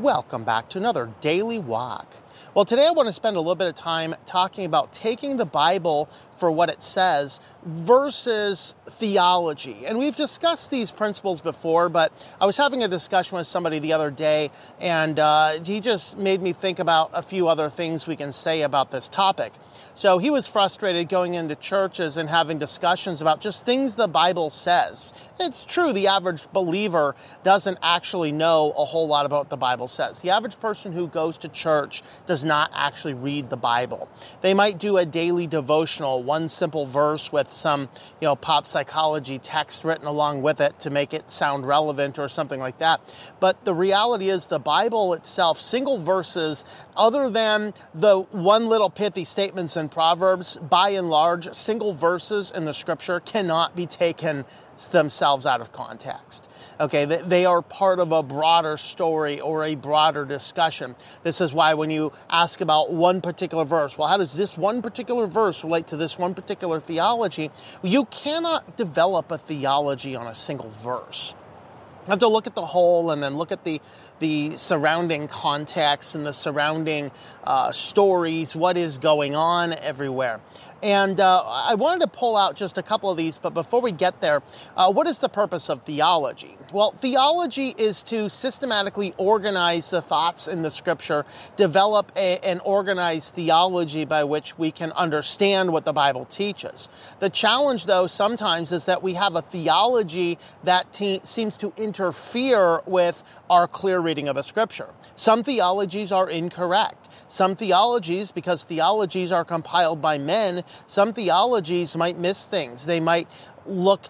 Welcome back to another Daily Walk. Well, today I want to spend a little bit of time talking about taking the Bible for what it says versus theology. And we've discussed these principles before, but I was having a discussion with somebody the other day, and he just made me think about a few other things we can say about this topic. So he was frustrated going into churches and having discussions about just things the Bible says. It's true, the average believer doesn't actually know a whole lot about what the Bible says. The average person who goes to church does not actually read the Bible. They might do a daily devotional, one simple verse with some, pop psychology text written along with it to make it sound relevant or something like that. But the reality is the Bible itself, single verses, other than the one little pithy statements in Proverbs, by and large, single verses in the scripture cannot be taken themselves out of context. Okay, they are part of a broader story or a broader discussion. This is why when you ask about one particular verse, well, how does this one particular verse relate to this one particular theology? You cannot develop a theology on a single verse. You have to look at the whole and then look at the surrounding context and the surrounding stories, what is going on everywhere. And I wanted to pull out just a couple of these, but before we get there, what is the purpose of theology? Well, theology is to systematically organize the thoughts in the scripture, develop an organized theology by which we can understand what the Bible teaches. The challenge, though, sometimes is that we have a theology that seems to interfere with our clear reading of the scripture. Some theologies are incorrect. Some theologies, because theologies are compiled by men, some theologies might miss things. They might look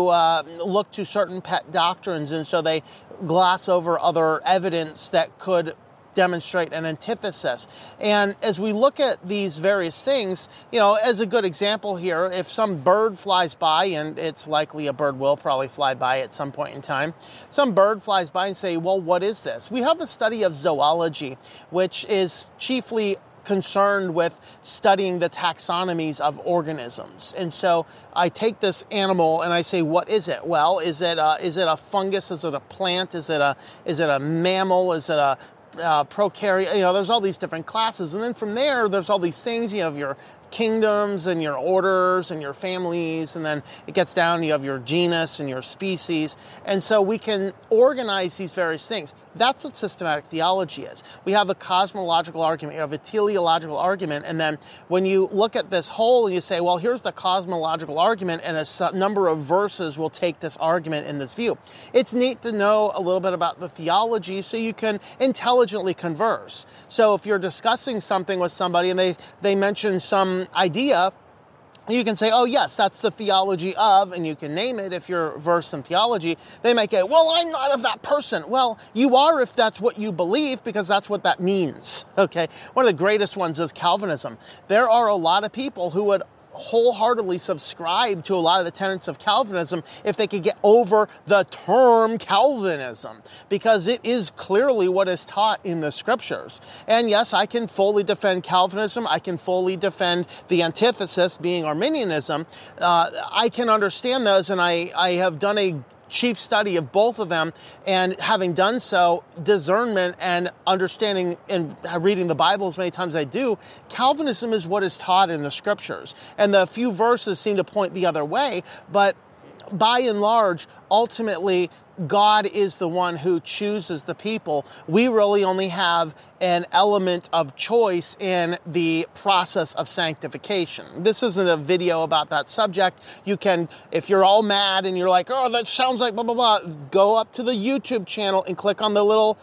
to certain pet doctrines, and so they gloss over other evidence that could demonstrate an antithesis. And as we look at these various things, as a good example here, if some bird flies by, and it's likely a bird will probably fly by at some point in time, some bird flies by and say, well, what is this? We have the study of zoology, which is chiefly concerned with studying the taxonomies of organisms. And so I take this animal and I say, what is it? Well, is it a fungus? Is it a plant? Is it a mammal? Is it a prokaryote? There's all these different classes. And then from there, there's all these things. You have your kingdoms and your orders and your families, and then it gets down, you have your genus and your species. And so we can organize these various things. That's what systematic theology is. We have a cosmological argument, you have a teleological argument, and then when you look at this whole and you say, well, here's the cosmological argument, and a number of verses will take this argument in this view. It's neat to know a little bit about the theology so you can intelligently converse. So if you're discussing something with somebody and they mention some idea, you can say, oh, yes, that's the theology of, and you can name it if you're versed in theology. They might go, well, I'm not of that person. Well, you are if that's what you believe, because that's what that means, okay? One of the greatest ones is Calvinism. There are a lot of people who would wholeheartedly subscribe to a lot of the tenets of Calvinism if they could get over the term Calvinism, because it is clearly what is taught in the scriptures. And yes, I can fully defend Calvinism. I can fully defend the antithesis, being Arminianism. I can understand those, and I have done a chief study of both of them, and having done so, discernment and understanding and reading the Bible as many times as I do, Calvinism is what is taught in the scriptures. And the few verses seem to point the other way, but by and large, ultimately, God is the one who chooses the people. We really only have an element of choice in the process of sanctification. This isn't a video about that subject. You can, if you're all mad and you're like, oh, that sounds like blah, blah, blah, go up to the YouTube channel and click on the little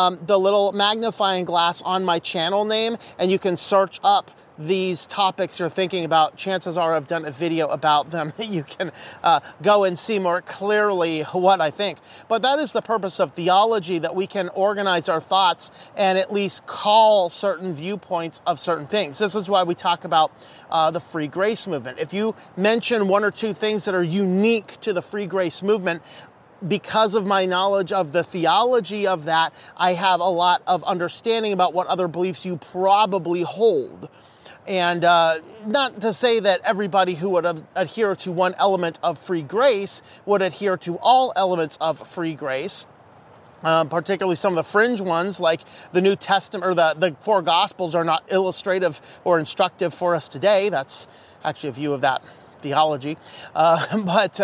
magnifying glass on my channel name, and you can search up these topics you're thinking about. Chances are I've done a video about them. You can go and see more clearly what I think. But that is the purpose of theology, that we can organize our thoughts and at least call certain viewpoints of certain things. This is why we talk about the free grace movement. If you mention one or two things that are unique to the free grace movement, because of my knowledge of the theology of that, I have a lot of understanding about what other beliefs you probably hold. And not to say that everybody who would adhere to one element of free grace would adhere to all elements of free grace. particularly some of the fringe ones like the New Testament or the four Gospels are not illustrative or instructive for us today. That's actually a view of that theology. But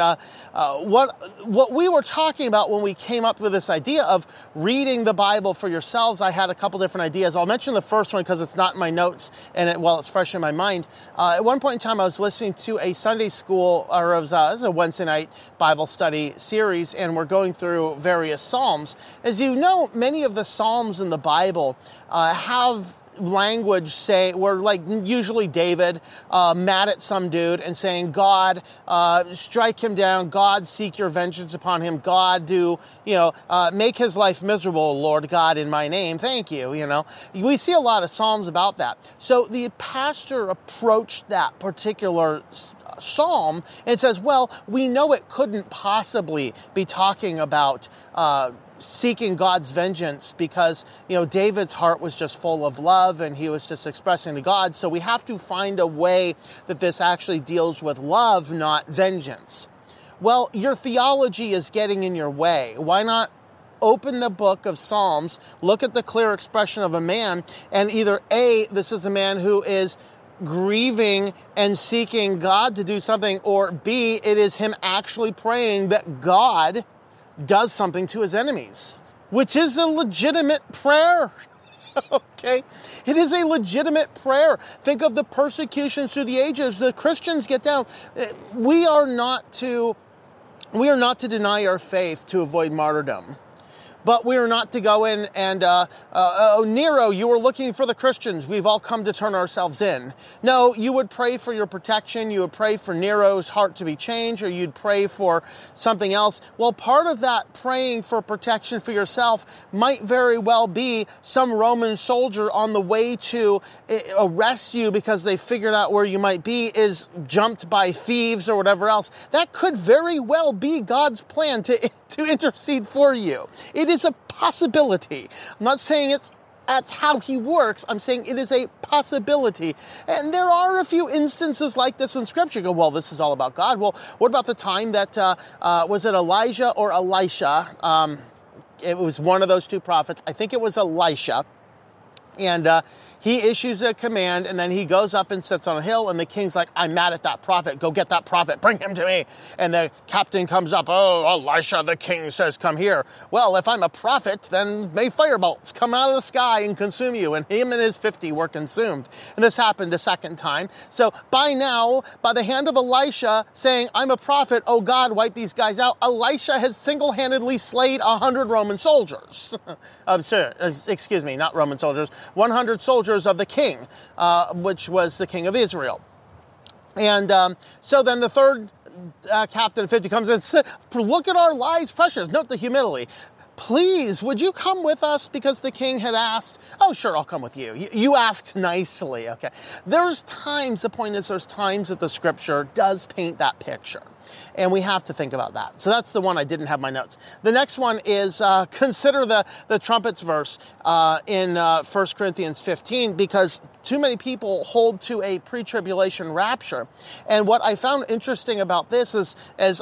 what we were talking about when we came up with this idea of reading the Bible for yourselves, I had a couple different ideas. I'll mention the first one because it's not in my notes and it's fresh in my mind. At one point in time, I was listening to a Sunday school, or it was a Wednesday night Bible study series, and we're going through various Psalms. As you know, many of the Psalms in the Bible have language where like usually David mad at some dude and saying, God, strike him down, God, seek your vengeance upon him, God, make his life miserable, Lord God, in my name, thank you, we see a lot of Psalms about that. So the pastor approached that particular psalm and says, well, we know it couldn't possibly be talking about seeking God's vengeance because, David's heart was just full of love and he was just expressing to God. So we have to find a way that this actually deals with love, not vengeance. Well, your theology is getting in your way. Why not open the book of Psalms, look at the clear expression of a man, and either A, this is a man who is grieving and seeking God to do something, or B, it is him actually praying that God does something to his enemies, which is a legitimate prayer. Okay? It is a legitimate prayer. Think of the persecutions through the ages. The Christians get down. We are not to deny our faith to avoid martyrdom. But we are not to go in and, Nero, you were looking for the Christians. We've all come to turn ourselves in. No, you would pray for your protection. You would pray for Nero's heart to be changed, or you'd pray for something else. Well, part of that praying for protection for yourself might very well be some Roman soldier on the way to arrest you because they figured out where you might be is jumped by thieves or whatever else. That could very well be God's plan to intercede for you. It is a possibility. I'm not saying that's how he works. I'm saying it is a possibility. And there are a few instances like this in Scripture. You go, well, this is all about God. Well, what about the time that, was it Elijah or Elisha? It was one of those two prophets. I think it was Elisha. And he issues a command, and then he goes up and sits on a hill, and the king's like, I'm mad at that prophet. Go get that prophet. Bring him to me. And the captain comes up. Oh, Elisha, the king says, come here. Well, if I'm a prophet, then may firebolts come out of the sky and consume you. And him and his 50 were consumed. And this happened a second time. So by now, by the hand of Elisha saying, I'm a prophet, oh God, wipe these guys out, Elisha has single-handedly slayed 100 Roman soldiers. Excuse me, not Roman soldiers. 100 soldiers of the king, which was the king of Israel. And so then the third captain of 50 comes in and says, look at our lives precious. Note the humility. Please, would you come with us? Because the king had asked. Oh, sure, I'll come with you. You asked nicely. Okay. The point is there's times that the Scripture does paint that picture. And we have to think about that. So that's the one I didn't have my notes. The next one is consider the trumpets verse in 1 Corinthians 15, because too many people hold to a pre-tribulation rapture. And what I found interesting about this is,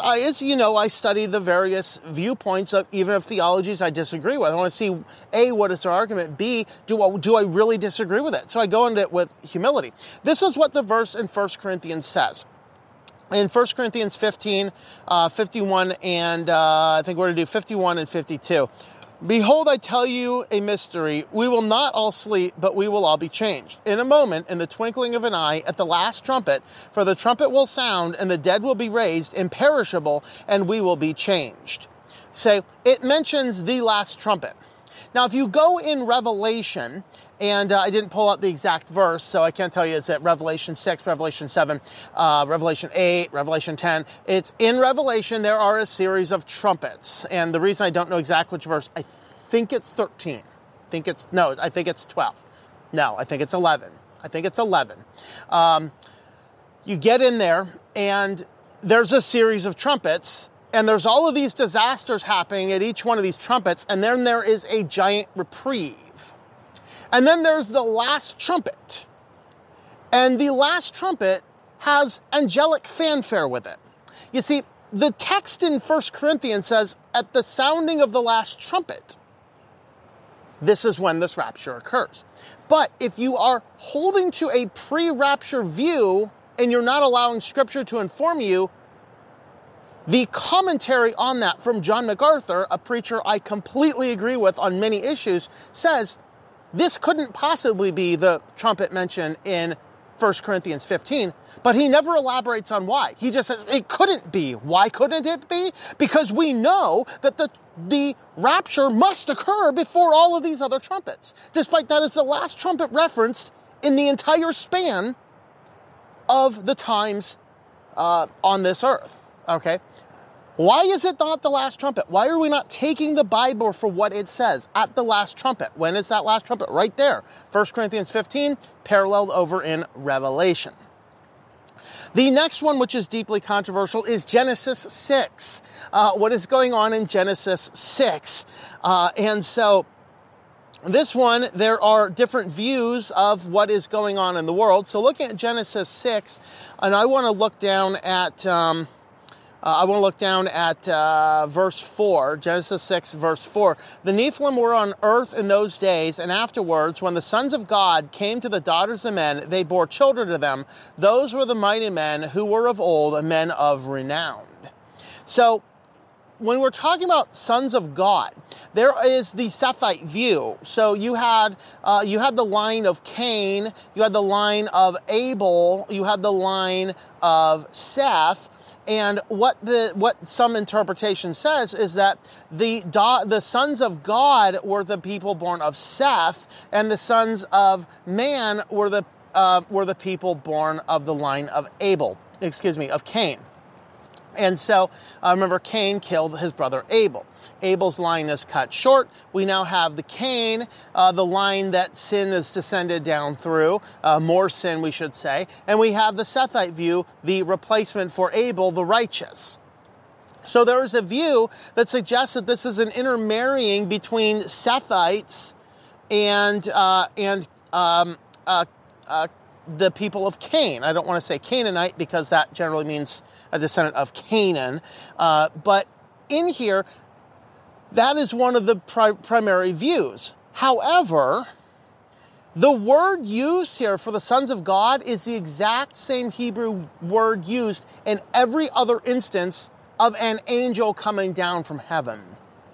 I study the various viewpoints of even of theologies I disagree with. I want to see, A, what is their argument? B, do I really disagree with it? So I go into it with humility. This is what the verse in 1 Corinthians says. In 1 Corinthians 15, 51, and I think we're going to do 51 and 52. Behold, I tell you a mystery. We will not all sleep, but we will all be changed. In a moment, in the twinkling of an eye, at the last trumpet, for the trumpet will sound, and the dead will be raised, imperishable, and we will be changed. So it mentions the last trumpet. Now, if you go in Revelation, and I didn't pull out the exact verse, so I can't tell you, is it Revelation 6, Revelation 7, Revelation 8, Revelation 10? It's in Revelation, there are a series of trumpets. And the reason I don't know exactly which verse, I think it's 13. I think it's 12. No, I think it's 11. You get in there, and there's a series of trumpets, and there's all of these disasters happening at each one of these trumpets, and then there is a giant reprieve. And then there's the last trumpet. And the last trumpet has angelic fanfare with it. You see, the text in 1 Corinthians says, at the sounding of the last trumpet. this is when this rapture occurs. But if you are holding to a pre-rapture view and you're not allowing Scripture to inform you, the commentary on that from John MacArthur, a preacher I completely agree with on many issues, says this couldn't possibly be the trumpet mentioned in 1 Corinthians 15, but he never elaborates on why. He just says it couldn't be. Why couldn't it be? Because we know that the rapture must occur before all of these other trumpets, despite that it's the last trumpet referenced in the entire span of the times on this earth. Okay? Why is it not the last trumpet? Why are we not taking the Bible for what it says at the last trumpet? When is that last trumpet? Right there. 1 Corinthians 15, paralleled over in Revelation. The next one, which is deeply controversial, is Genesis 6. What is going on in Genesis 6? And so this one, there are different views of what is going on in the world. So looking at Genesis 6, and I want to look down at verse 4, Genesis 6, verse 4. The Nephilim were on earth in those days, and afterwards, when the sons of God came to the daughters of men, they bore children to them. Those were the mighty men who were of old, men of renown. So, when we're talking about sons of God, there is the Sethite view. So you had the line of Cain, you had the line of Abel, you had the line of Seth. And what some interpretation says is that the sons of God were the people born of Seth, and the sons of man were the people born of the line of of Cain. And so, remember, Cain killed his brother Abel. Abel's line is cut short. We now have the Cain, the line that sin is descended down through, more sin, we should say. And we have the Sethite view, the replacement for Abel, the righteous. So there is a view that suggests that this is an intermarrying between Sethites and the people of Cain. I don't want to say Canaanite because that generally means a descendant of Canaan. But in here, that is one of the primary views. However, the word used here for the sons of God is the exact same Hebrew word used in every other instance of an angel coming down from heaven.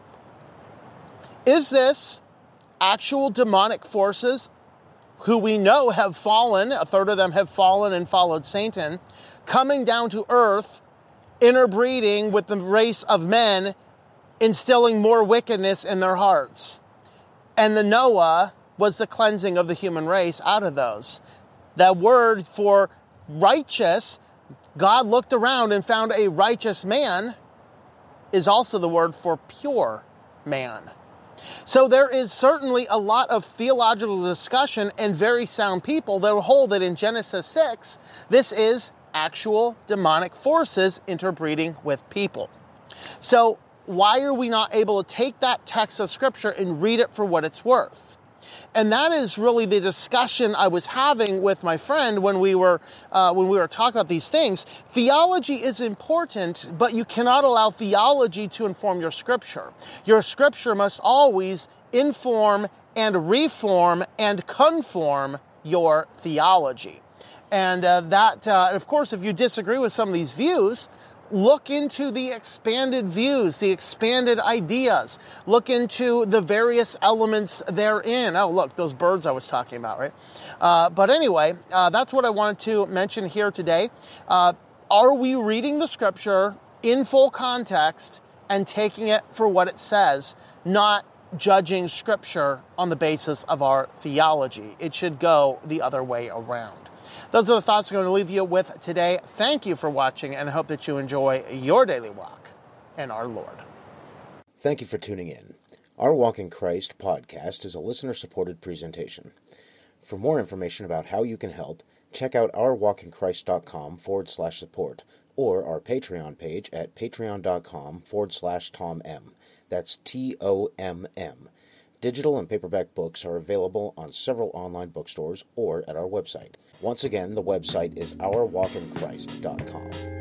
Is this actual demonic forces who we know have fallen, a third of them have fallen and followed Satan, coming down to earth, interbreeding with the race of men, instilling more wickedness in their hearts? And the Noah was the cleansing of the human race out of those. That word for righteous, God looked around and found a righteous man, is also the word for pure man. So there is certainly a lot of theological discussion and very sound people that will hold that in Genesis 6, this is actual demonic forces interbreeding with people. So why are we not able to take that text of Scripture and read it for what it's worth? And that is really the discussion I was having with my friend when we were talking about these things. Theology is important, but you cannot allow theology to inform your Scripture. Your Scripture must always inform and reform and conform your theology. And of course, if you disagree with some of these views, look into the expanded views, the expanded ideas. Look into the various elements therein. Oh, look, those birds I was talking about, right? But anyway, that's what I wanted to mention here today. Are we reading the Scripture in full context and taking it for what it says, not judging Scripture on the basis of our theology? It should go the other way around. Those are the thoughts I'm going to leave you with today. Thank you for watching, and I hope that you enjoy your daily walk in our Lord. Thank you for tuning in. Our Walk in Christ podcast is a listener-supported presentation. For more information about how you can help, check out ourwalkinchrist.com/support or our Patreon page at patreon.com/TomM. That's TOMM. Digital and paperback books are available on several online bookstores or at our website. Once again, the website is ourwalkinchrist.com.